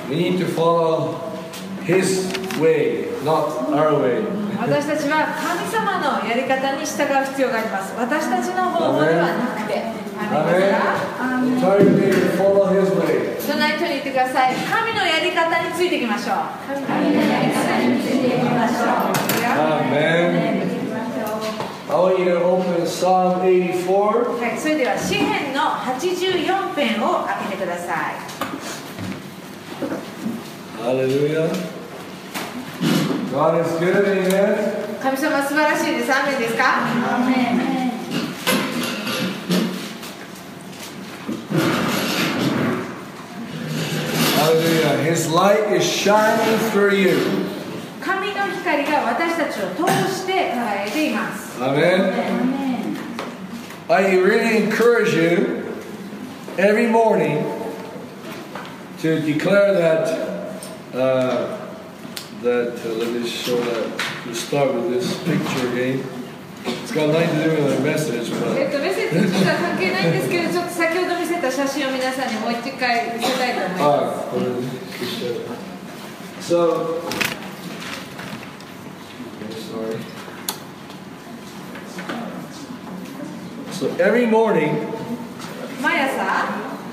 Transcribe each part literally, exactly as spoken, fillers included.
We need to follow His way, not our way. 私たちは神様のやり方に従う必要があります。私たちの方法ではなくて。アメンですか？ Follow His way. 隣人に言ってください。神のやり方についていきましょう。神のやり方についていきましょう。 Amen. I want you to open Psalm eighty-four. はい、それでは詩編のはちじゅうよん編を開けてください。 Hallelujah. God is good, amen. 神様素晴らしいです。アーメンですか？アーメン。 Hallelujah. His light is shining through you. 神の光が私たちを通して輝いています。 Amen. I really encourage you every morning to declare that uh, that uh, let me show that. We'll start with this picture again. It's got nothing to do with the message, but えっとメッセージとは関係ないんですけど、ちょっと先ほど見せた写真を皆さんにもう一回見せたいと思います。 So, sorry. So every morning, 毎朝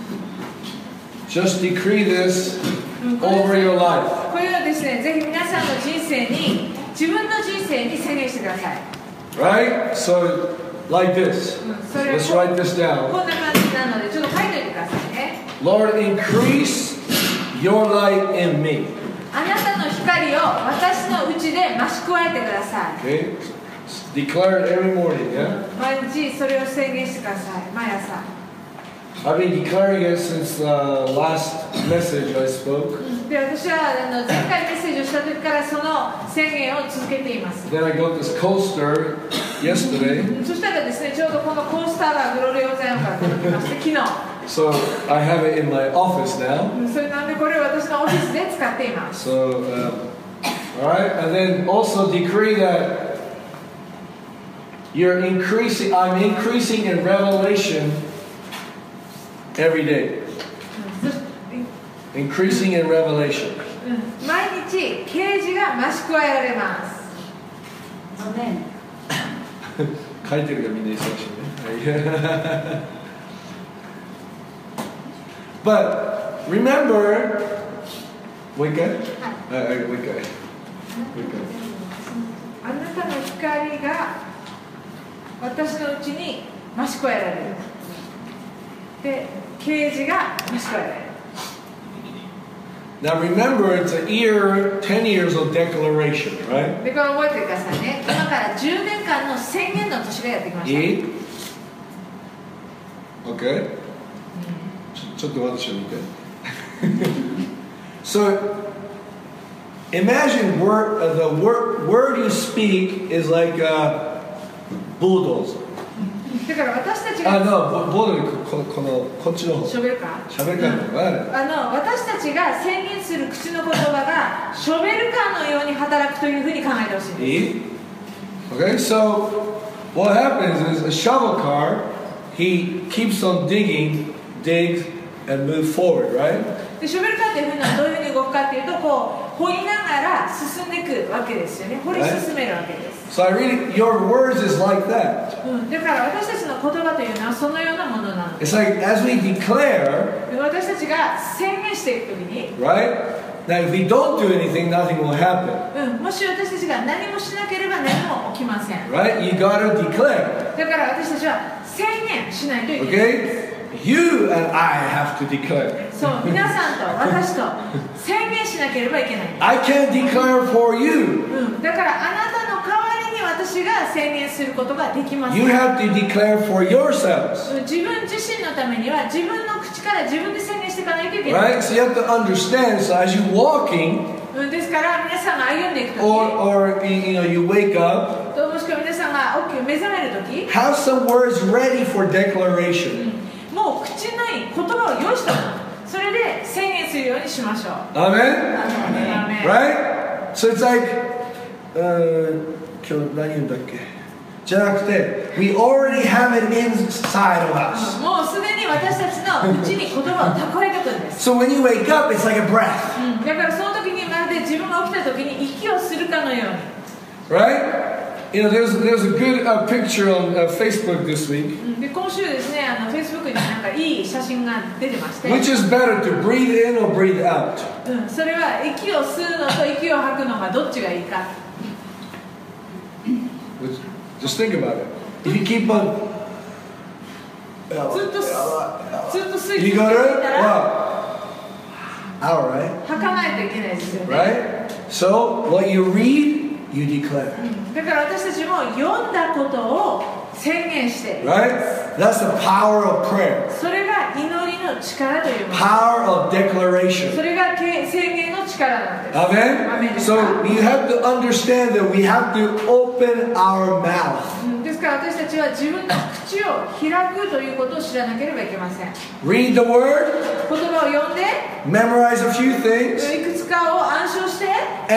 just decree this over your life. これをですね、ぜひ皆さんの人生に、自分の人生に宣言してください。 Right? So, like this. Let's write this こ down. んな感じなので、ちょっと書いておいてくださいね。 Lord, increase your light in me. あなたの光を私のうちで増し加えてください。 Okay? Declare it every morning, yeah? 毎日それを宣言してください。毎朝。 I've been declaring it since the last message I spoke. で、私はあの前回メッセージをした時からその宣言を続けています。 Then I got this coaster yesterday. そしたらですね、ちょうどこのコースターがグロレオザヨンから届きまして、昨日。 So I have it in my office now. それなんでこれを私のオフィスで使っています。 So, um, all right, and then also decree that you're increasing. I'm increasing in revelation every day. Increasing in revelation. 毎日啓示が増し加えられます。 書いてるがみんな忙しいね。But remember,もう一回？はい、もう一回。もう一回。 あなたの光が私のうちに増し加えられる。で、啓示が増し加えられる。 Now remember, it's a year, ten years of declaration, right? で、これ覚えてくださいね。今からじゅうねんかんの宣言の年がやってきました。 いい？ Okay? ちょっと私を見て。So, imagine word, uh, the word, word you speak is like a bulldozer. だから私たちがあの、ボードでこの、この、こっちの方。 しょべるかしゃべるかとか。 あの、私たちが宣言する口の言葉がショベルカーのように働くというふうに考えてほしいんです。 いい？ Okay, so what happens is a shovel car, he keeps on digging, digs, and moves forward, right? でショベルカーっていうふうにはどういうふうに動くかっていうと、こう掘りながら進んでいくわけですよね。掘り進めるわけです。 So I really, your words is like that. うん、だから私たちの言葉というのはそのようなものなの。 It's like as we declare, 私たちが宣言していくときに、 right? Now if we don't do anything, nothing will happen. うん、もし私たちが何もしなければ何も起きません。 Right? You gotta declare. だから私たちは宣言しないといけないです。 Okay? You and I have to declare. そう、皆さんと私と宣言しなければいけない。 I can't declare for you. うん、だからあなたの代わりに私が宣言することができません。 You have to declare for yourselves. 自分自身のためには自分の口から自分で宣言していかないといけない。 Right? So you have to understand. So as you're walking, うん、ですから皆さんが歩んでいくとき、 or or you know you wake up, もしくは皆さんが起き目覚めるとき、 have some words ready for declaration. もう口に言葉を用意しておく。それで宣言するようにしましょう。 Amen? アーメン。 Right? So it's like, uh, 今日何言うんだっけじゃなくて we already have it inside of us. もうすでに私たちのうちに言葉を蓄えておくんです。 So when you wake up, it's like a breath. だからその時にまるで自分が起きた時に息をするかのように。 Right? You know, there's there's a good uh, picture on uh, Facebook this week. で今週ですね、あの Facebook になんかいい写真が出てまして。 Which is better, to breathe in or breathe out? うん、それは息を吸うのと息を吐くのがどっちがいいか。 Just think about it. If you keep on, ずっとずっと吸い you 続け got て it? いたら Wow. All right. 吐かないといけないですよね。 Right? So what you read, you declare. だから私たちも読んだことを宣言して、 Right? That's the power of prayer. それが祈りの力というもの。 Power of declaration. それが宣言の力なんです。 Amen? So you have to understand that we have to open our mouth. ですから私たちは自分の口を開くということを知らなければいけません。 Read the word, 言葉を読んで、 memorize a few things, いくつかを暗唱して、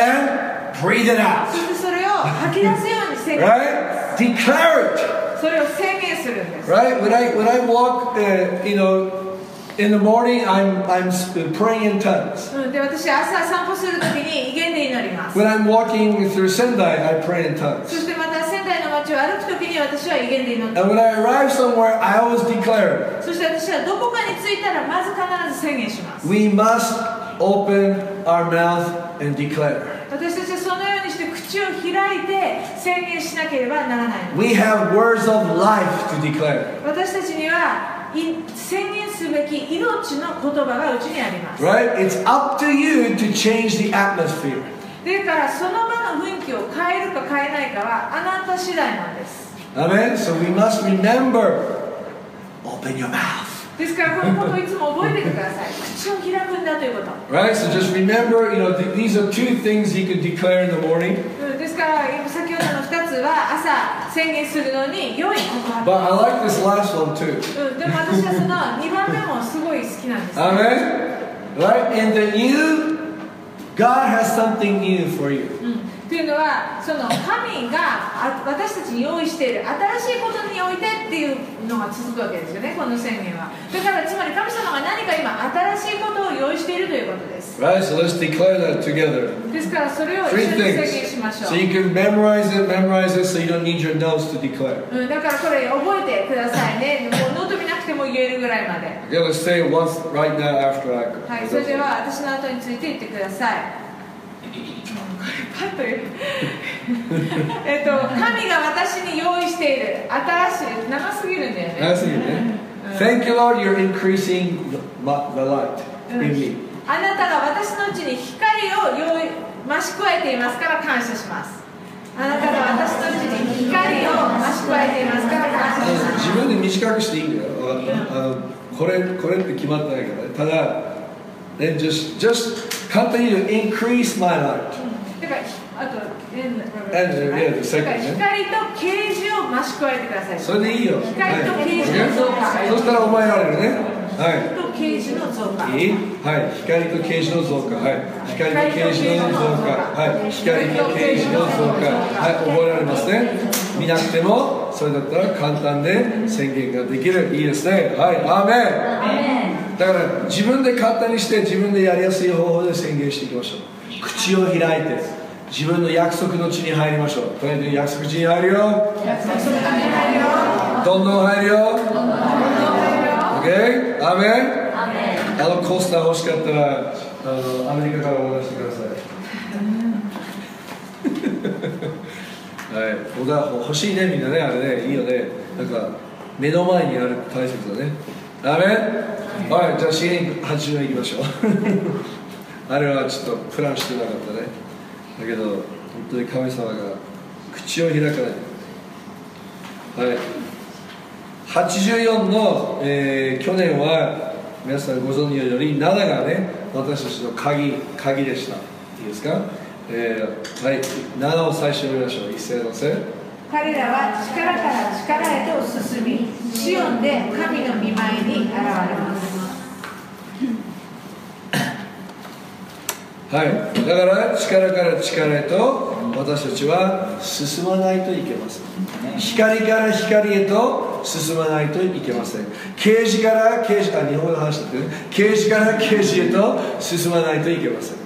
and breathe it out. そしてそれを吐き出すように宣言。 Right? Declare it. それを宣言するんです。 Right? When I when I walk, uh, you know, in the morning, I'm I'm praying in tongues. うん、で私朝散歩するときに威厳で祈ります。 When I'm walking through Sendai, I pray in そ tongues. してまた仙台の街を歩くときに私は威厳で祈って。 And when I arrive somewhere, I always declare, そして私はどこかに着いたらまず必ず宣言します。 we must open our mouth and declare. 私たちはそのようにして口を開いて宣言しなければならないの。 We have words of life to declare. 私たちにはい宣言すべき命の言葉がうちにあります。 Right? It's up to you to change the atmosphere. だからその場の雰囲気を変えるか変えないかはあなた次第なんです。 Amen? So we must remember, open your mouth. ですからこのことをいつも覚えてください。口を開くんだということ。 Right? So just remember, you know, th- these are two things you can declare in the morning. うん、ですから先ほどのふたつは朝宣言するのに良い告 But 白。 I like this last one too. うん、でも私はそのにばんめもすごい好きなんです、ね。 Amen? Right? In the new, God has something new for you. うんというのはその神が私たちに用意している新しいことにおいてっていうのが続くわけですよね、この宣言は。だからつまり神様が何か今新しいことを用意しているということです。 Right? So let's declare that together. ですからそれを一 Three 緒に宣言 things. しましょう。 So you can memorize it, memorize it so you don't need your notes to declare. うん、だからこれ覚えてくださいね。もうノート見なくても言えるぐらいまで。 Okay, let's say it once right now after I go. はい、それでは私の後について言ってください。パッと言うえっと神が私に用意している新しい長すぎるんだよね。 長すぎるね。Thank you, Lord, you're increasing the, the light in me. あなたが私のうちに光を用意増し加えていますから感謝します。あなたが私のうちに光を増し加えていますから感謝します。 自分で短くしていいんだよ。あのこれこれって決まってないからね。ただ、then just just continue to increase my light. だからあと、えー、 yeah, the second, だから光と啓示を増し加えてください。 それでいいよ。 光と啓示の増加。 はい、そしたら覚えられるね。はい。 光と啓示の増加。 いい？はい。光と啓示の増加。はい。光と啓示の増加。はい。光と啓示の増加。はい。覚えられますね。見なくてもそれだったら簡単で宣言ができる。いいですね。はい。アーメン。だから自分で簡単にして自分でやりやすい方法で宣言していきましょう。口を開いて自分の約束の地に入りましょう。とにかく約束地に入るよ。どんどん入るよ。OK？ アーメン。あのコースター欲しかったらあのアメリカからオーダーしてください。はい、オーダー欲しいね、みんなね、あれね、いいよね。なんか目の前にある大切だね。アーメン。はい、じゃあ支援はちじゅうえんいきましょう。あれはちょっとプランしてなかったね。だけど本当に神様が口を開かない。はい。はちじゅうよんの、えー、去年は皆さんご存知のようになながね、私たちの鍵鍵でした。いいですか？えー、はい。ななを最初に見ましょう。一斉のせ。 彼らは力から力へと進み、シオンで神の御前に現れます。 はい、だから力から力へと私たちは進まないといけません。光から光へと進まないといけません。啓示から啓示、あ、日本語の話だってね。啓示から啓示へと進まないといけません。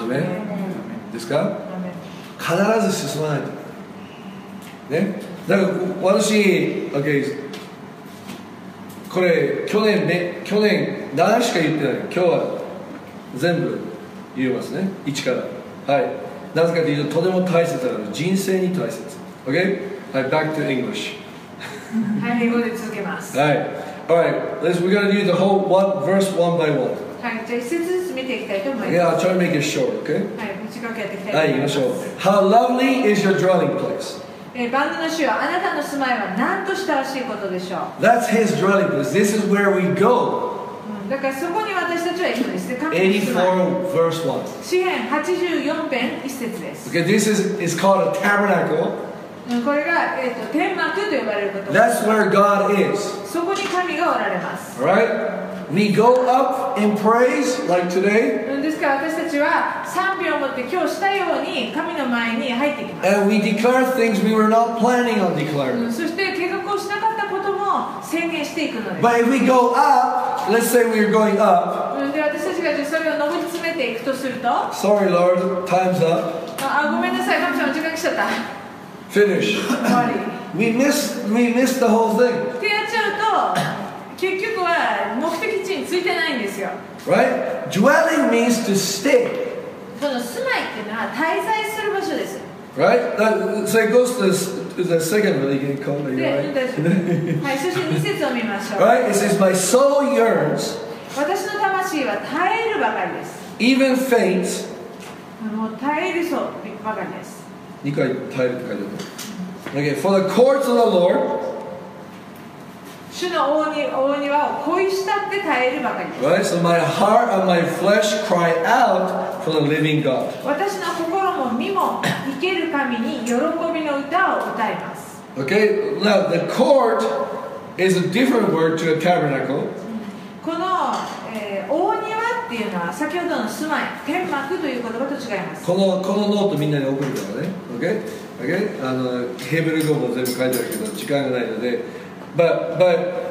アメンですか？必ず進まないとね。だから私、OK、これ去年ね、去年何しか言ってない。今日は全部言いますね、一から。はい。なぜかというと、とても大切なの。人生に大切。OK？ はい、back to English。 はい、英語で続けます。 はい。Alright, let's, we're going to do the whole one, verse one by one. はい、じゃあ一節ずつ見ていきたいと思います。 Yeah, I'll try to make it short, okay? はい、短くやっていきたいとはい、 思います。 行きましょう。How lovely is your dwelling place? えー、万能の主はあなたの住まいは何と親しいことでしょう。 That's his dwelling place. This is where we go. うん、だからそこに私たちは行くんですね。神の住まい。 eighty-four, verse one. 詩編はちじゅうよん編一節です。 Okay, this is, is called a tabernacle. うん、これが、えーと、天幕と呼ばれること。 That's where God is. そこに神がおられます。 Alright? We go up in praise, like today. うん、ですから私たちは賛美を持って今日したように神の前に入ってきます。 And we declare things we were not planning on う declaring. ん、そして計画をしなかったことも宣言していくのです。 But if we go up, let's say we are going up. うん、で私たちがじゃあそれを上り詰めていくとすると、あ、 Sorry, Lord, time's up. あ、ごめんなさい、神様時間来ちゃった。 Finish. 終わり。 We missed, we missed the whole thing. ってやっちゃうと、結局は目的地についてないんですよ。 Right? Dwelling means to stay. その住まいっていうのは滞在する場所です。 Right? That, so it goes to the, to the second one. You can call me, で、 right? はい、そしてに節を見ましょう。 Right? It says, My soul yearns, 私の魂は耐えるばかりです。 even faints. もう耐えるそうばかりです。 にかい耐えるって書いてある。Okay, for the courts of the Lord. 主の大庭大庭を恋したって耐えるばかりです。 Right? So my heart and my flesh cry out for the living God. 私の心も身も生ける神に喜びの歌を歌います。 Okay, now the court is a different word to a tabernacle. この、えー、大庭っていうのは先ほどの住まい、天幕という言葉と違います。 この、このノートみんなに送るからね。Okay? Okay? あの、ヘブル語も全部書いてあるけど、時間がないので。But, but,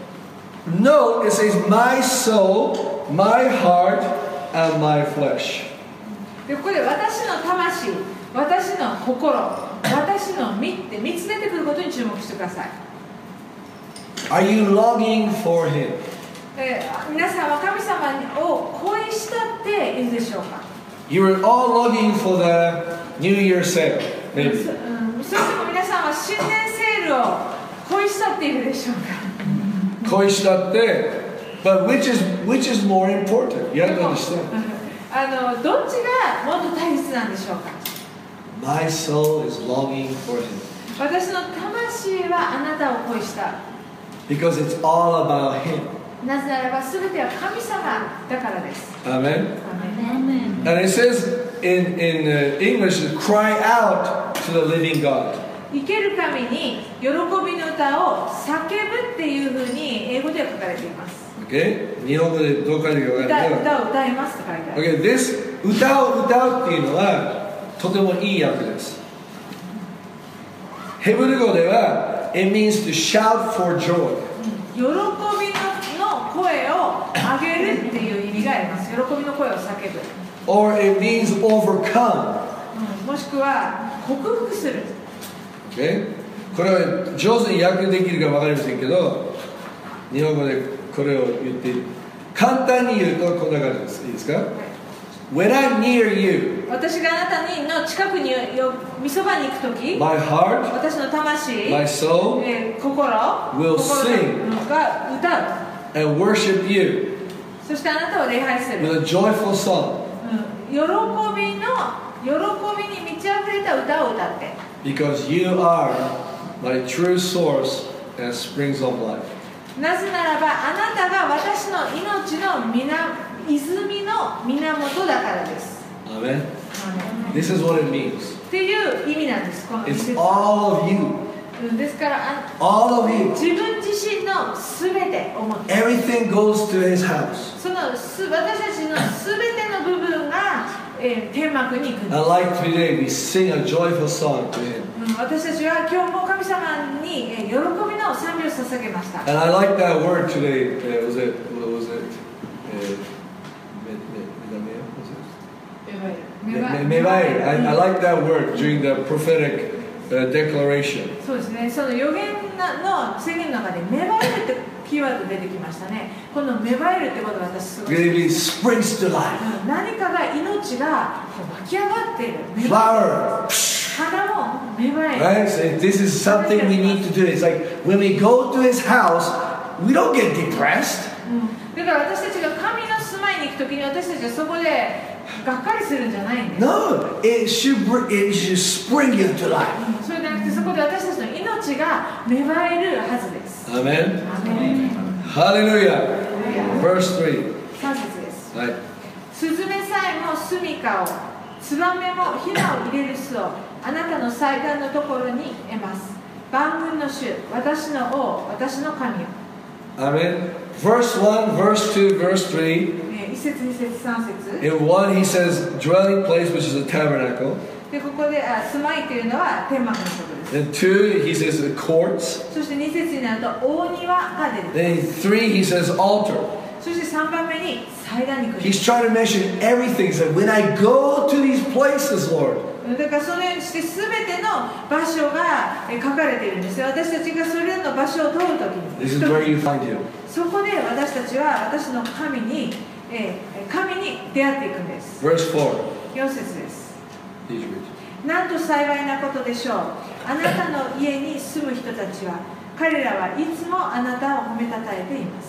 note, it says, my soul, my heart, and my flesh. でここで私の魂、私の心、私の身ってみっつ出てくることに注目してください。 Are you longing for Him? えー、皆さんは神様を恋したっていいでしょうか？ You are all longing for the New Year sale, そ, maybe. うん、そしても皆さんは新年セールを恋したっているでしょうか？ 恋したって、but which is, which is more important? You have to understand. あのどっちがもっと大切なんでしょうか？ My soul is longing for Him. 私の魂はあなたを恋した。 Because it's all about Him. なぜならば全ては神様だからです。 Amen? アメン。 And it says in, in uh, English, cry out to the living God. 生ける神に喜びの歌を叫ぶっていうふうに英語では書かれています。 Okay? 日本語でどう書いてるか分からないけど。 歌を歌いますと書いてある。 Okay, this 歌を歌うっていうのはとてもいい訳です。ヘブル語では it means to shout for joy. 喜びの声を上げるっていう意味があります。喜びの声を叫ぶ。 Or it means overcome. うん、もしくは克服する。 Okay? これは上手に訳できるか分かりませんけど、日本語でこれを言っている。簡単に言うとこんな感じです。いいですか？ When I'm near you, 私があなたにの近くによみそばに行くとき、 my heart, 私の魂、 my soul, えー、心、 will 心 sing が歌う。 and worship you そしてあなたを礼拝する。 with a joyful song. うん、喜びの喜びに満ち溢れた歌を歌って。 Because you are my true source and springs of life. なぜならばあなたが私の命の源泉の源だからです。 Amen. This is what it means. っていう意味なんです。この It's 節 all of you. うん、ですからあ All of you. 自分自身のすべてを持って、 Everything goes to His house. そのす私たちのすべての部分が、えー、天幕に行くんです。 And like today, we sing a joyful song to Him. うん、私たちは今日も神様に、えー、喜びの賛美を捧げました。 And I like that word today. Uh, was it? What was it? Uh, メバイル I, I like that word during the prophetic uh, declaration そうですね、その予言の宣言の中でメバイルってキーワード出てきましたね。このメバイルってことが私すごい Really springs to life 何かが命が湧き上がっている Flower 花もメバイル Right? So this is something we need to do. It's like when we go to his house, we don't get depressed. だから私たちが神の住まいに行くときに私たちはそこでがっかりするんじゃないんです。 No, it should, it should spring into life. それじゃなくてそこで私たちの命が芽生えるはずです。 Amen. Amen. Hallelujah. Verse three. さん節です。 はい。 スズメさえも住みかを、ツバメもヒナを入れる巣をあなたの祭壇のところに得ます。万軍の主、私の王、私の神よ。 Amen. Verse one, verse two, verse three. 一節、二節、三節。 In one, he says dwelling place, which is a tabernacle. でここであ住まいというのは天幕のことです。 In two, he says the courts. そして二節になると大庭が出てきます。 Then in three, he says altar. そして三番目に祭壇に来る。 He's trying to mention everything. He said, when I go to these places, Lord. だからそのようにして全ての場所がえ書かれているんですよ。私たちがそれらの場所を通るときに、 This is where you find him. そこで私たちは私の神に、え神に出会っていくんです。 Verse four. よん節です。 Please read. なんと幸いなことでしょう。あなたの家に住む人たちは、彼らはいつもあなたを褒めたたえています。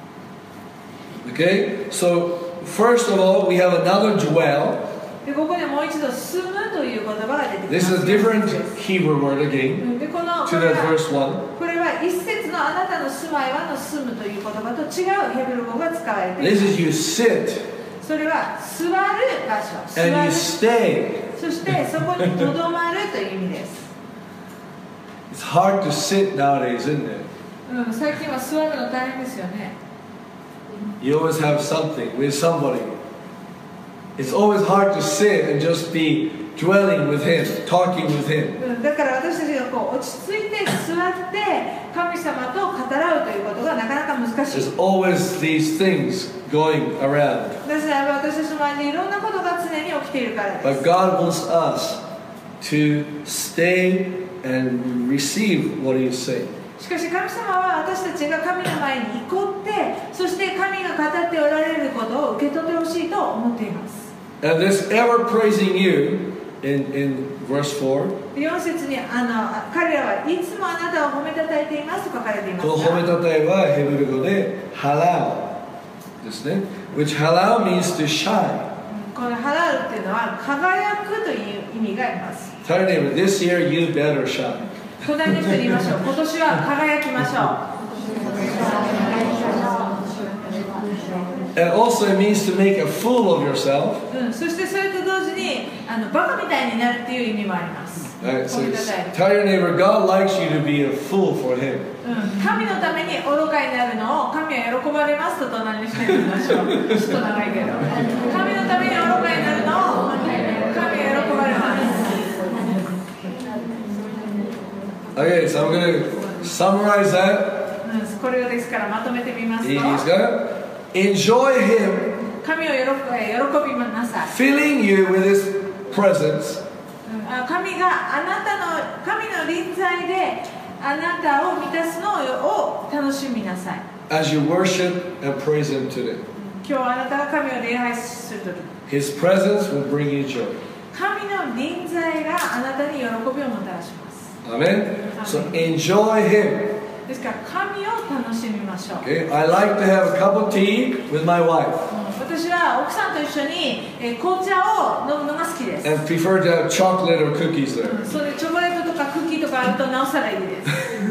Okay, so first of all, we have another dwell. でここでもう一度住むという言葉が出てきます。 This is a different Hebrew word again でこの to これ that は verse one. これは一節のあなたの住まいはの住むという言葉と違うヘブル語が使われています。 This is you sit それは座る場所、座 and you る、 stay. そしてそこにとどまるという意味です。 It's hard to sit nowadays, isn't it? うん、最近は座るの大変ですよね。 You always have something with somebody. It's always hard to sit and just be dwelling with him, talking with him. うん、だから私たちがこう落ち着いて座って神様と語らうということがなかなか難しい。 There's always these things going around. なぜならば私たちの周りにいろんなことが常に起きているからです。 But God wants us to stay and receive what He's saying. しかし神様は私たちが神の前に行こって、そして神が語っておられることを受け取ってほしいと思っています。 And this ever praising you in, in verse four. よん節にあの彼らはいつもあなたを褒めたたえていますと書かれていますが、 この褒めたたえはヘブル語でハラウですね。Which ハラウ means to shine. この払うっていうのは輝くという意味があります。 Tell your neighbor, this year you better shine. 隣の人に言いましょう。今年は輝きましょう。 And also it means to make a fool of yourself. うん、そしてそれと同時にあのバカみたいになるっていう意味もあります。 Right, so 褒めたたえる。 tell your neighbor, God likes you to be a fool for Him. うん、神のために愚かになるのを神は喜ばれますと隣の人に言いましょう。ちょっと長いけど。神のために愚かになるのを神は喜ばれます。 Okay, so I'm going to summarize that. うん、これをですからまとめてみますと、 いいですか? Enjoy Him 神を喜び喜びなさい。 filling you with His presence. うん、あ神があなたの神の臨在であなたを満たすのを楽しみなさい。 As you worship and praise Him today. 今日あなたが神を礼拝するとき、 His presence will bring you joy. 神の臨在があなたに喜びをもたらします。 Amen? So enjoy Him. ですから神を楽しみましょう。 Okay? I like to have a cup of tea with my wife 私は奥さんと一緒にえー紅茶を飲むのが好きです。 and prefer to have chocolate or cookies there. それでチョコレートとかクッキーとかあるとなおさらいいです。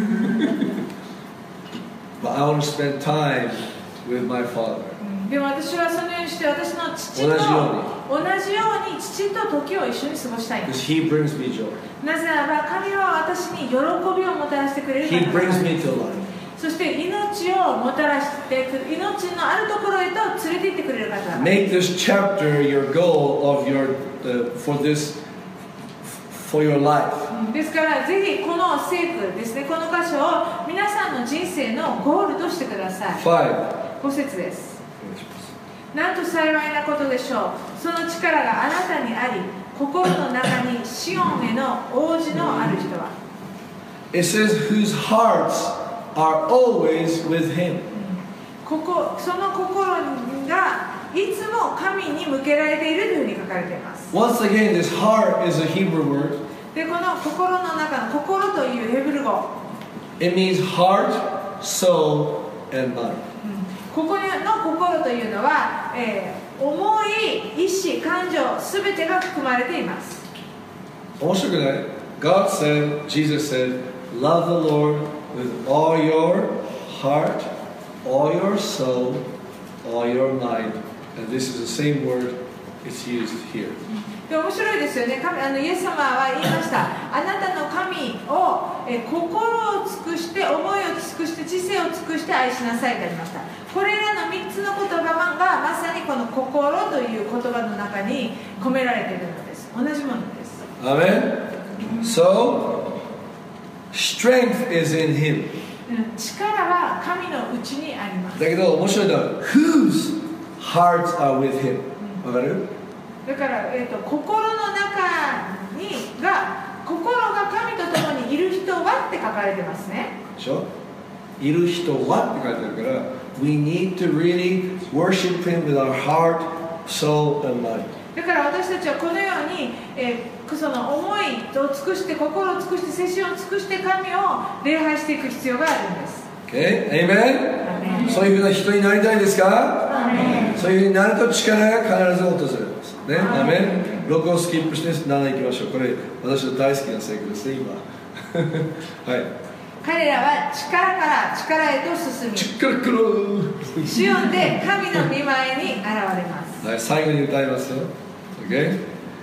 But I want to spend time with my Father. でも私はそのようにして私の父と同じよ同じように父と時を一緒に過ごしたいんで Because す。 He brings me joy. なぜならば神は私に喜びをもたらしてくれる He から brings me to life. そして命をもたらしてく命のあるところへと連れて行ってくれる方だ。 Make this chapter your goal of your uh, for this for your life. ですからぜひこの聖句ですね、この箇所を皆さんの人生のゴールとしてください。 Five. ご節です。 なんと幸いなことでしょう。その力があなたにあり、心の中にシオンへの王子のある人は。 It says, whose hearts are always with him. ここその心がいつも神に向けられているというふうに書かれています。 Once again, this heart is a Hebrew word. で、この心の中の心というヘブル語。 It means heart, soul, and mind. ここの心というのは、えー、思い、意志、感情、すべてが含まれています。 面白くない? God said, Jesus said, love the Lord with all your heart, all your soul, all your mind. And this is the same word it's used here. で面白いですよね。神あのイエス様は言いました。あなたの神をえ心を尽くして、思いを尽くして、知性を尽くして愛しなさいとありました。これらのみっつの言葉がまさにこの心という言葉の中に込められているのです。同じものです。 Amen. So, strength is in him. 力は神のうちにあります。 だけど面白いのは whose hearts are with him. わかる？ だから、えーと、心の中にが心が神と共にいる人はって書かれてますね。 でしょ？いる人はって書いてあるから we need to really worship him with our heart, soul, and mind. だから私たちはこのように、えー、その思いを尽くして心を尽くして精神を尽くして神を礼拝していく必要があるんです。 Okay? Amen? そういうふうな人になりたいですか？そういうふうになると力が必ず訪れます。ね、アメン。ろくをスキップしてなな行きましょう。これ私の大好きな聖句ですね、今。はい。 彼らは力から力へと進み、 力からシオンで神の御前に現れます。 はい、最後に歌いますよ。Okay?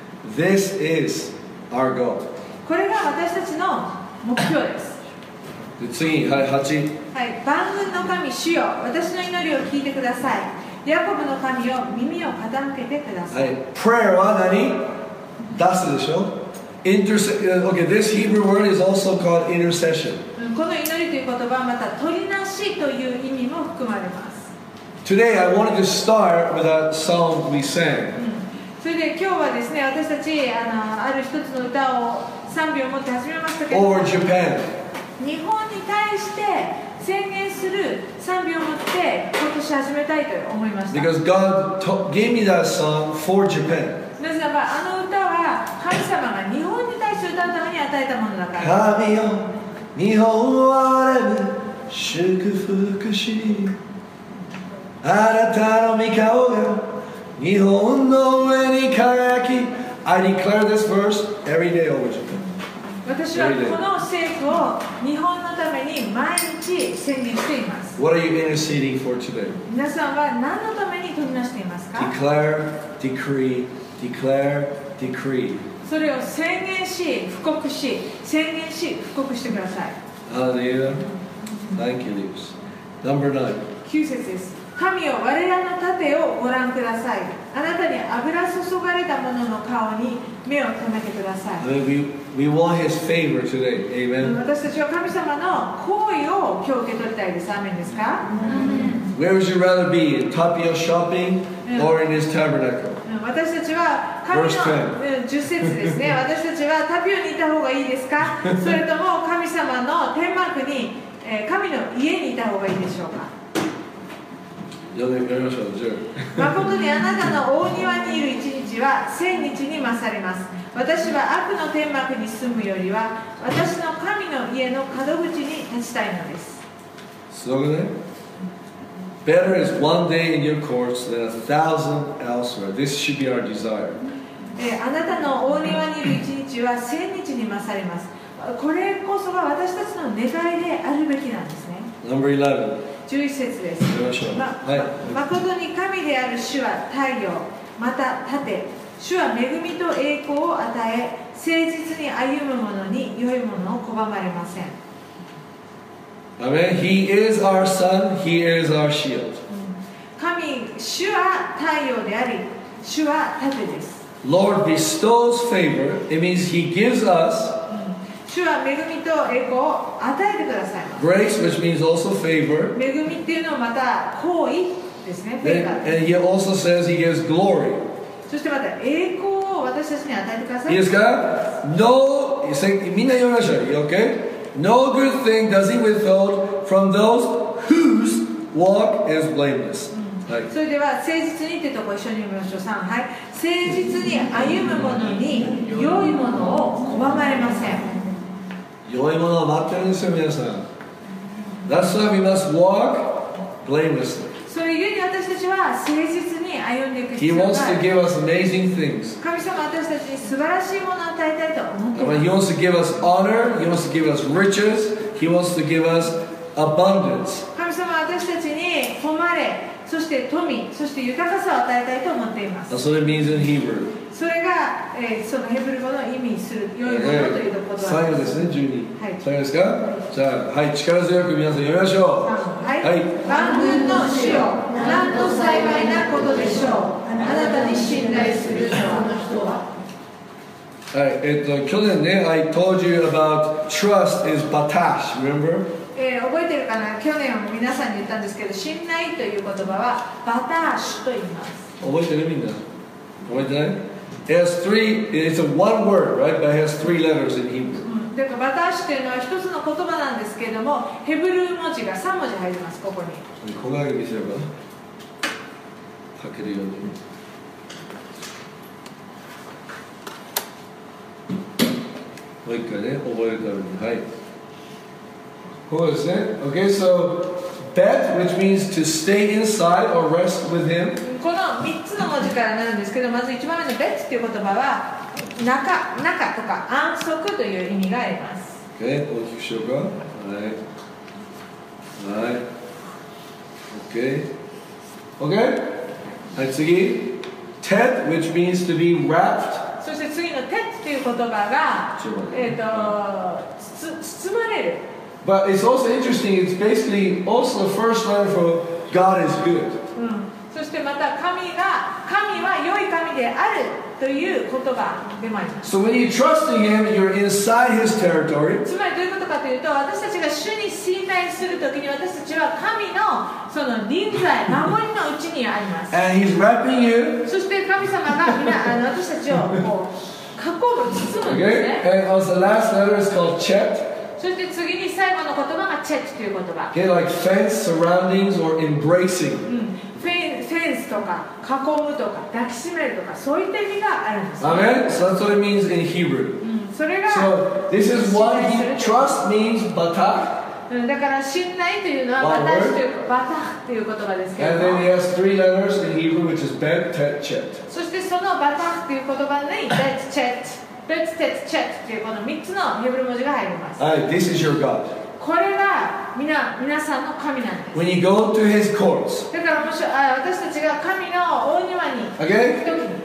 This is our goal. これが私たちの目標です。 で次、はい、はち。 はい、万軍の神主よ、私の祈りを聞いてください。ヤコブの神よ、耳を傾けてください。 はい、prayer は何？出すでしょ？ Interse- okay, this Hebrew word is also called intercession. この祈りという言葉はまた取りなしという意味も含まれます。 Today I wanted to start with a song we sang. それで今日はですね、私たちあのある一つの歌を賛美を持って始めましたけど、 Over Japan. 日本に対して宣言する賛美を持って今年始めたいと思いました。 Because God to- gave me that song for Japan. なぜならばあの歌は神様が日本に対して歌うために与えたものだから。 神よ、日本を我に祝福し、あなたの御顔が日本の上に輝き。 I declare this verse every day over Japan. 私はこの聖句を日本のために毎日宣言しています。 What are you interceding for today? 皆さんは何のために取りなしていますか？ Declare, decree, declare, decree. それを宣言し、布告し、宣言し、布告してください。 Hallelujah. Thank you, Leaves. Number nine. きゅう節です。神よ、我らの盾をご覧ください。あなたに油注がれた者の顔に目を留めてください。 I mean, we, we want His favor today. Amen. 私たちは神様の行為を今日受け取りたいです。アーメンですか？ Where would you rather be? In Tapio shopping or in His tabernacle? 私たちは神のじゅっ節ですね。私たちはタピオにいた方がいいですか？それとも神様の天幕に、えー、神の家にいた方がいいでしょうか？ やりましょう。じゃあ。 誠にあなたの大庭にいる一日は千日に勝ります。私は悪の天幕に住むよりは私の神の家の門口に立ちたいのです。 すごくね。Better is one day in your courts than a thousand elsewhere. This should be our desire. えー、あなたの大庭にいる一日は千日に勝ります。これこそが私たちの願いであるべきなんですね。 Number eleven. じゅういち節です。ま、誠に神である主は太陽、また盾、主は恵みと栄光を与え、誠実に歩む者に良いものを拒まれません。 Amen. He is our sun, He is our shield. 神、主は太陽であり、主は盾です。 Lord bestows favor. It means He gives us 主は恵みと栄光を与えてくださいます。 grace, which means also favor. 恵みっていうのはまた行為、 ですね。フェイバ And, ー and he also says he gives glory. そしてまた栄光を私たちに与えてください。 いいですか？ No, みんな読みましょう。Okay? No good thing does he withhold from those whose walk is blameless. はい、 それでは誠実にというところ一緒に読みましょう。さん、はい、誠実に歩む者に良いものを拒まれません。 良いものを待ってるんですよ、皆さん。That's why we must walk blamelessly. それゆえに私たちは誠実に歩んでいく必 He 要があ wants to る。 give us amazing things. 神様は私たちに素晴らしいものを与えたいと思っています。 He wants to give us honor. He wants to give us riches. He wants to give us abundance. 神様は私たちに誉れ、そして富、そして豊かさを与えたいと思っています。 That's what it means in Hebrew. それが、えー、そのヘブル語の意味する良いものということは、 最後ですね、じゅうに。 はい、 最後ですか？じゃあ、はい、力強く皆さん読みましょう。 はい、 はい、 万軍の主よ、なんと幸いなことでしょう。あなたに信頼する人は。 はい、えっと、去年ね、I told you about trust is batash, remember? えー、覚えてるかな、去年も皆さんに言ったんですけど、信頼という言葉はバターシュと言います。 覚えてるみんな？覚えてない？ It has three, it's a one word, right? But it has three letters in Hebrew. だからバターシュというのは一つの言葉なんですけれども、ヘブル文字がさん文字入ります、ここに。 小鏡見せれば書けるように。もう一回ね、覚えるために。はい。ここですね。Okay, so bet, which means to stay inside or rest with him. このみっつの文字からなるんですけど、まずいちばんめのベッツという言葉は中、中とか安息という意味があります。 Okay, 大きくしようか。はい。はい。Okay. Okay? はい、次。Tet, which means to be wrapped. そして次のテッという言葉が、えーと、つ包まれる。 But it's also interesting, it's basically also the first letter for God is good. うん、そしてまた神が、神は良い神であるという言葉でもあります。 So when you trust in Him, you're inside His territory. つまりどういうことかというと、私たちが主に信頼するときに私たちは神のその臨在、守りのうちにあります。 And He's wrapping you. そして神様がみなあの私たちをこう囲む、包むんですね。 Okay? And also the last letter is called Chet. そして次に最後の言葉がチェットという言葉。 Okay, like fence, surroundings, or embracing. うん、フェン、フェンスとか囲むとか抱きしめるとかそういった意味があるんです、ね。 Amen? So that's what it means in Hebrew. うん、それが So this is one, he, trust means batach. うん、だから信頼というのはバタシというバタという言葉ですけれ And ど then も、 he has three letters in Hebrew, which is bet, tet, chet. そしてそのバタという言葉にベツチェット、ベツテツチェットというこのみっつのヘブル文字が入ります。 Alright, this is your God. これが皆皆さんの神なんです。 When you go to His courts, だからもしあ私たちが神の大庭に行く okay? ときに、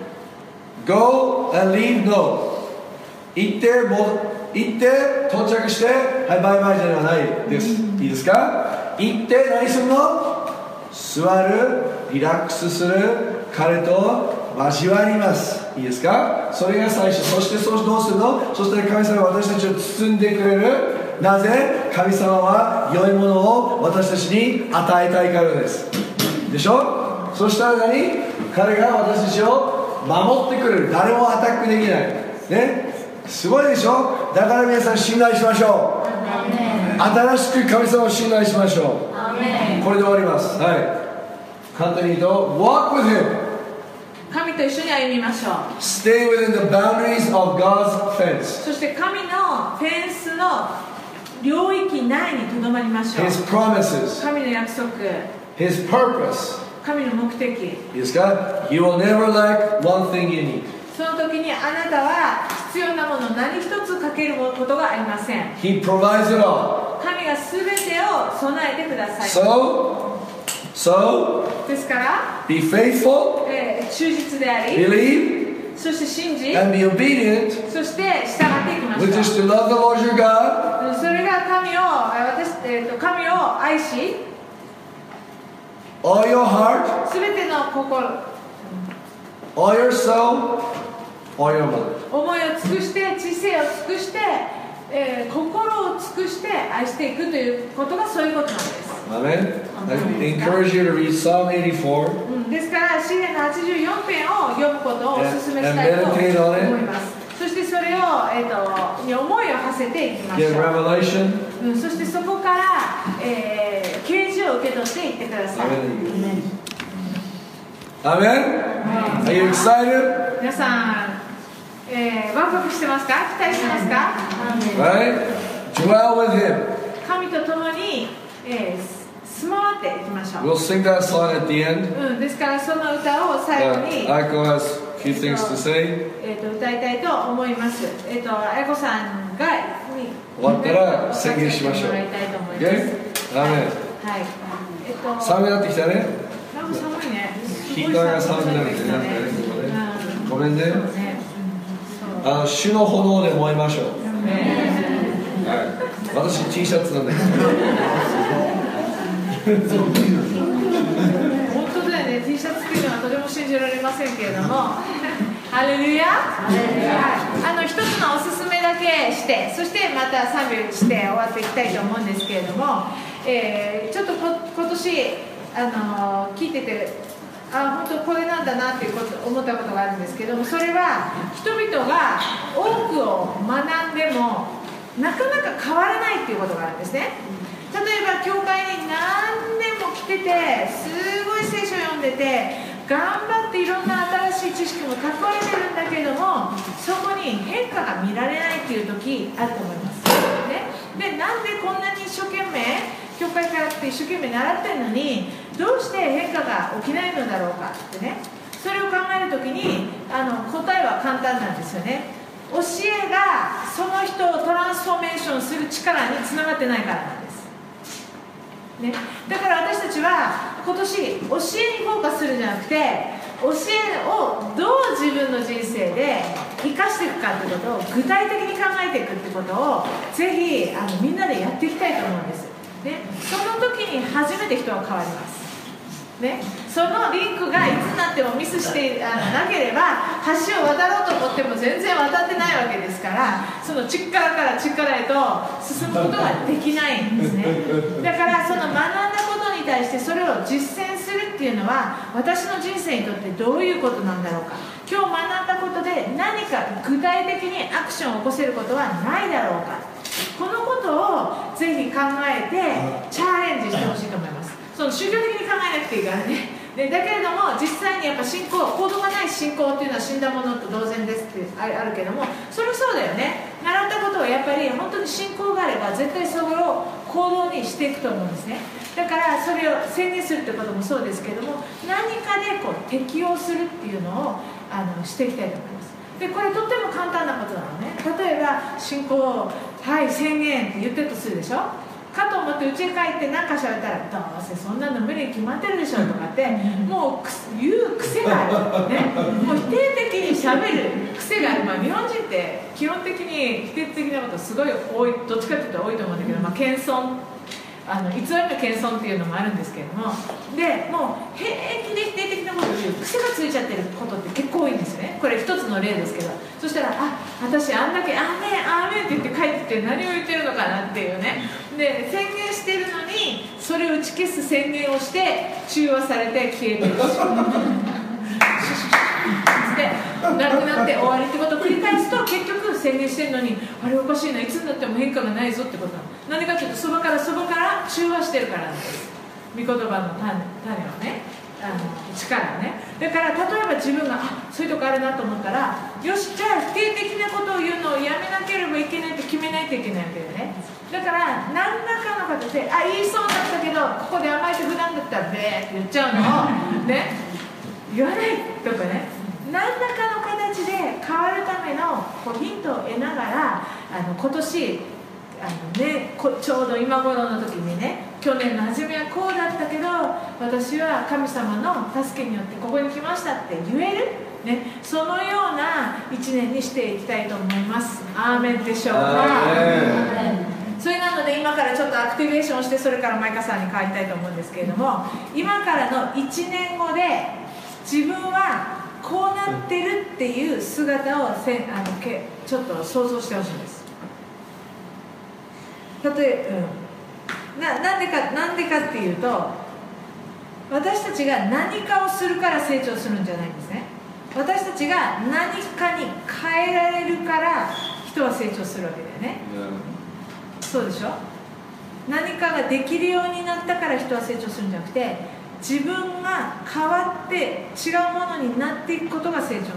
Go and leave, no. 行っても行って到着してはいバイバイじゃないです。いいですか？行って何するの？座る、リラックスする、彼と交わります。いいですか？それが最初。そしてそうどうするの？そして神様は私たちを包んでくれる。なぜ？神様は良いものを私たちに与えたいからです。でしょ？そしたら何？彼が私たちを守ってくれる。誰もアタックできない。ね？すごいでしょ？だから皆さん信頼しましょう。新しく神様を信頼しましょう。これで終わります。はい。簡単に言うと Walk with Him. 神と一緒に歩みましょう。 Stay within the boundaries of God's fence. そして神のフェンスの領域内にとどまりましょう。 His promises. 神の約束、 His purpose. 神の目的。 いいですか？ You will never lack one thing you need. その時にあなたは必要なもの何一つ欠けることがありません。 He provides it all. 神が全てを備えてください。 So, so ですから、 be faithful, えー忠実であり、 believe, そして信じ、 and be obedient, そして従っていきまし which ょ is to love the Lord your God う。それが神を、私、えーと、神を愛し、 all your heart, 全ての心、 all your soul, all your mind. 思いを尽くして、知性を尽くして、 えー、心を尽くして愛していくということがそういうことなんです。 Amen. I encourage you to read Psalm eighty-four. うん、ですから詩篇のはちじゅうよん編を読むことをお勧めしたいと思います。そしてそれを、えー、とに思いを馳せていきましょう。 Get revelation. うん、そしてそこから、えー、啓示を受け取っていってください。 Amen. Are you excited? 皆さん、えー、ワクワクしてますか？期待してますか？ Right? Dwell with Him. 神と共に、えー住まわっていきましょう。 We'll sing that song at the end. うん、ですからその歌を最後に、 Uh, Aiko has a few things to say. えー、と歌いたいと思います。えっ、ー、とあこさんがに終わったら宣言しましょう。 もらいたいと思います。 Okay? はい。 Amen. えっ、ー、と寒くなってきたね。 なんか寒いね。 日が寒くなってきたね。ごめんね。あの主の炎で燃えましょう。はい。私 T シャツなんだけど。 本当だよね。 T シャツっていうのはとても信じられませんけれどもハレルヤ、あの一つのおすすめだけして、そしてまた賛美して終わっていきたいと思うんですけれども、えー、ちょっとこ今年あの聞いてて、あ、本当これなんだなっていうこと思ったことがあるんですけども、それは人々が多くを学んでもなかなか変わらないっていうことがあるんですね。例えば教会に何年も来てて、すごい聖書を読んでて、頑張っていろんな新しい知識も蓄えてるんだけども、そこに変化が見られないっていう時あると思います、ね、で、なんでこんなに一生懸命教会から来て一生懸命習ってるのにどうして変化が起きないのだろうかってね、それを考える時にあの答えは簡単なんですよね。教えがその人をトランスフォーメーションする力につながってないからなんですね、だから私たちは今年教えにフォーカスするんじゃなくて、教えをどう自分の人生で生かしていくかということを具体的に考えていくということをぜひあのみんなでやっていきたいと思うんです、ね、その時に初めて人は変わります、ね、そのリンクがいつになってもミスしてあのなければ橋を渡ろうと思っても全然渡ってないわけですから、その力から力へと進むことができないんですね。だからその学んだことに対してそれを実践するっていうのは私の人生にとってどういうことなんだろうか、今日学んだことで何か具体的にアクションを起こせることはないだろうか、このことをぜひ考えてチャレンジしてほしいと思います。その宗教的に考えなくていいからね。でだけれども実際にやっぱ信仰、行動がない信仰っていうのは死んだものと同然ですってあるけども、それはそうだよね。習ったことはやっぱり本当に信仰があれば絶対それを行動にしていくと思うんですね。だからそれを宣言するってこともそうですけども、何かでこう適用するっていうのをあのしていきたいと思います。でこれとっても簡単なことなのね。例えば信仰をはい宣言って言ってるとするでしょ。かと思って家に帰って何か喋ったらどうせそんなの無理に決まってるでしょとかってもう言う癖がある、ね、もう否定的に喋る癖がある、まあ、日本人って基本的に否定的なことすごい多い、どっちかというと多いと思うんだけど、まあ、謙遜、あの偽りの謙遜っていうのもあるんですけれども、でもう平気で否定的なことを言う癖がついちゃってることって結構多いんですよね。これ一つの例ですけど、そしたらあ私あんだけあーめんあーめんって言って帰ってきて何を言ってるのかなっていうね。で宣言してるのにそれを打ち消す宣言をして中和されて消えてるでなくなって終わりってことを繰り返すと結局宣言してるのにあれおかしいな、いつになっても変化がないぞってことなの。何かというとそばからそばから中和してるからなんです。御言葉の種種をね、あの力をね。だから例えば自分があそういうとこあるなと思ったら、よしじゃあ否定的なことを言うのをやめなければいけないと決めないといけないわけだよね。だから何らかの形であ言いそうだったけどここで甘えて普段だったらべーって言っちゃうのをね言わないとかね、何らかの形で変わるためのこうヒントを得ながらあの今年あの、ね、こちょうど今頃の時にね、去年の初めはこうだったけど私は神様の助けによってここに来ましたって言える、ね、そのようないちねんにしていきたいと思います。アーメンでしょうか。それなので今からちょっとアクティベーションしてそれからマイカさんに帰りたいと思うんですけれども、今からのいちねんごで自分はこうなってるっていう姿をせあのけちょっと想像してほしいんです。 例え、うん、な, なんでかなんでかっていうと、私たちが何かをするから成長するんじゃないんですね。私たちが何かに変えられるから人は成長するわけだよね。Yeah. そうでしょ。何かができるようになったから人は成長するんじゃなくて、自分が変わって違うものになっていくことが成長なんです、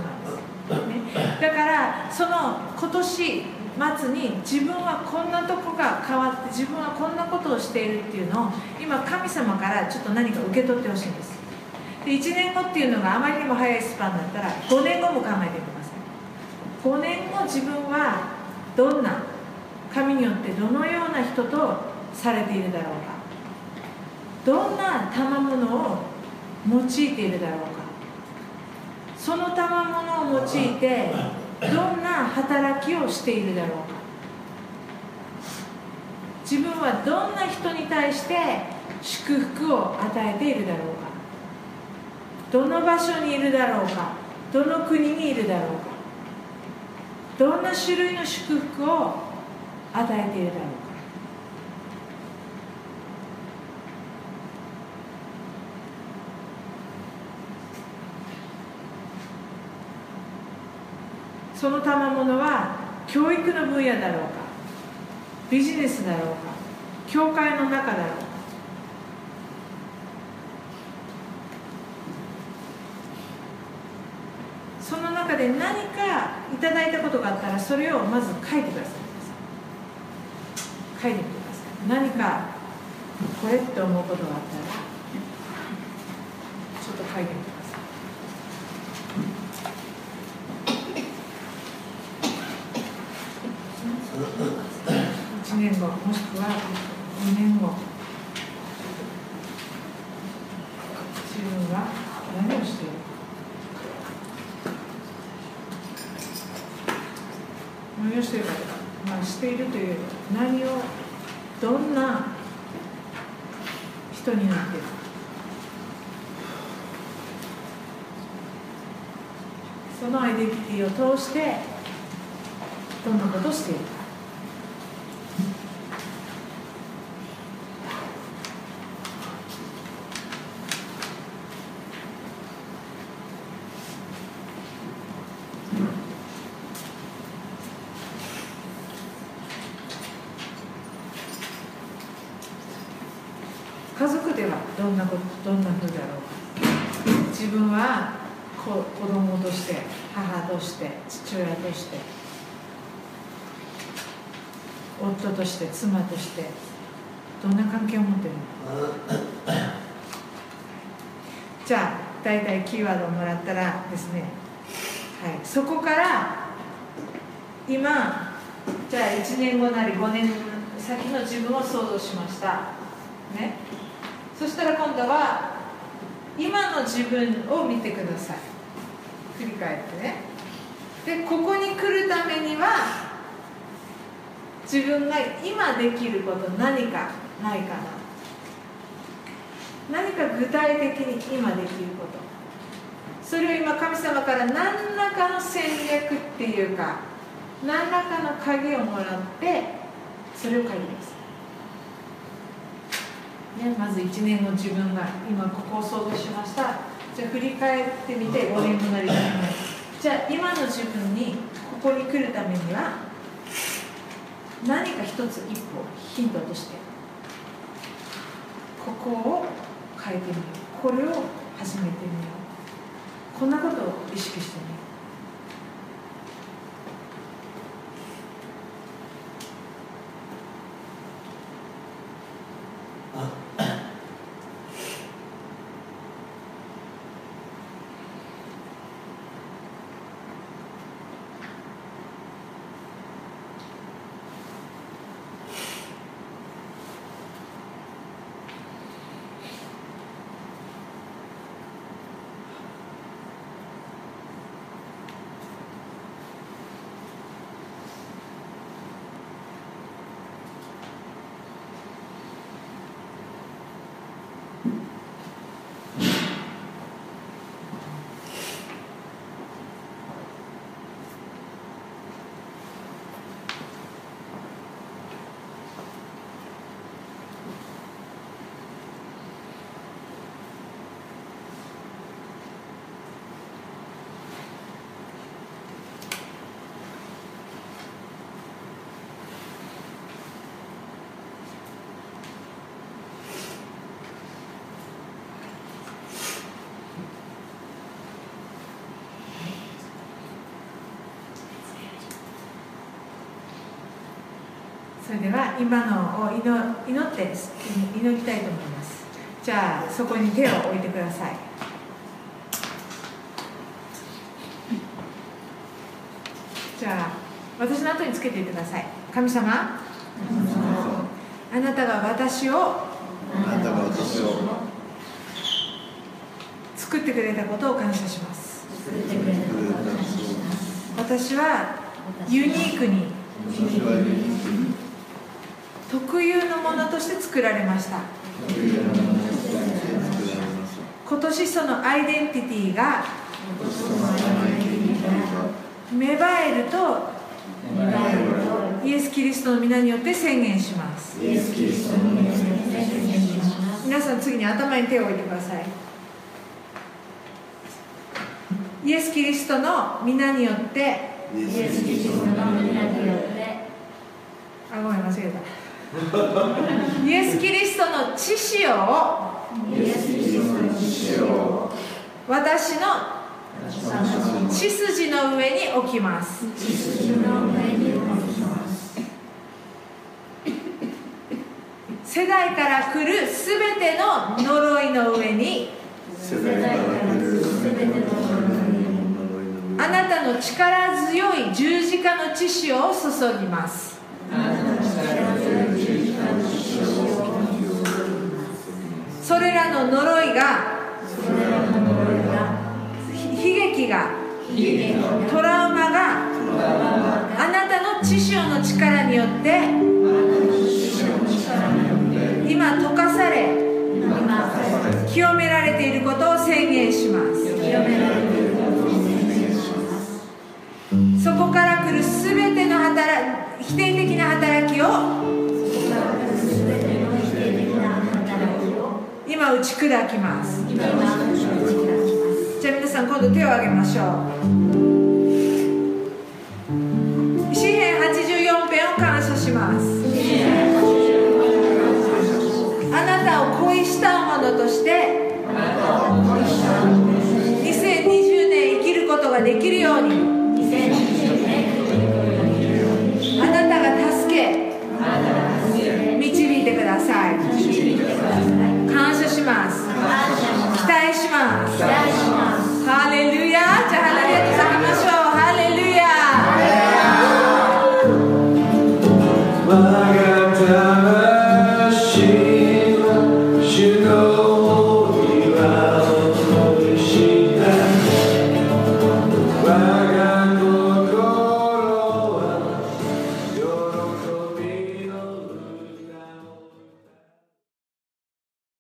ね、だからその今年末に自分はこんなとこが変わって自分はこんなことをしているっていうのを今神様からちょっと何か受け取ってほしいんです。でいちねんごっていうのがあまりにも早いスパンだったらごねんごも考えてみてください。ごねんご自分はどんな、神によってどのような人とされているだろうか、どんな賜物を用いているだろうか、その賜物を用いてどんな働きをしているだろうか、自分はどんな人に対して祝福を与えているだろうか、どの場所にいるだろうか、どの国にいるだろうか、どんな種類の祝福を与えているだろうか。その賜物は教育の分野だろうか、ビジネスだろうか、教会の中だろうか、その中で何かいただいたことがあったらそれをまず書いてください。書いてみてください。何かこれって思うことがあったらちょっと書いてみてください。いちねんごもしくはにねんご、自分が何をしているか、何をしているか、まあ、しているという何をどんな人になっているか、そのアイデンティティを通してどんなことをしているか。家族ではどんなこと、どんなふうだろうか。自分は子供として、母として、父親として、夫として、妻としてどんな関係を持っているのか。じゃあ大体キーワードをもらったらですね、はい、そこから今じゃあいちねんごなりごねん先の自分を想像しましたね。そしたら今度は今の自分を見てください。振り返ってね。でここに来るためには自分が今できること何かないかな。何か具体的に今できること、それを今神様から何らかの戦略っていうか何らかの鍵をもらってそれを書いてください、ね、まずいちねんご自分が今ここを想像しました。じゃあ振り返ってみてごねんごなりじゃない、じゃあ今の自分にここに来るためには何か一つ一歩ヒントとしてここを変えてみよう、これを始めてみよう、こんなことを意識してみよう。 それでは今のを祈祈って祈りたいと思います。じゃあそこに手を置いてください。じゃあ私の後につけていてください。神様、あなたが私をあなたが私を作ってくれたことを感謝します。私はユニークに特有のものとして作られました。今年そのアイデンティティが芽生えるとイエス・キリストの皆によって宣言します。皆さん次に頭に手を置いてください。イエス・キリストの皆によってあ、ごめん間違えたイエス・キリストの血潮を私の血筋の上に置きます。世代から来るすべての呪いの上にあなたの力強い十字架の血潮を注ぎます。それらの呪いが悲劇がトラウマがあなたの血潮の力によって今溶かされ清められていることを宣言します。そこから来るすべての働否定的な働きを今打ち砕きます。じゃあ皆さん今度手を挙げましょう。詩編はちじゅうよん編を感謝します。あなたを恋したものとしてにせんにじゅうねん生きることができるようにあなたが助け導いてください。感謝します。期待します。ハレルヤ。じゃあハレルヤと叫びましょう。ハレルヤ。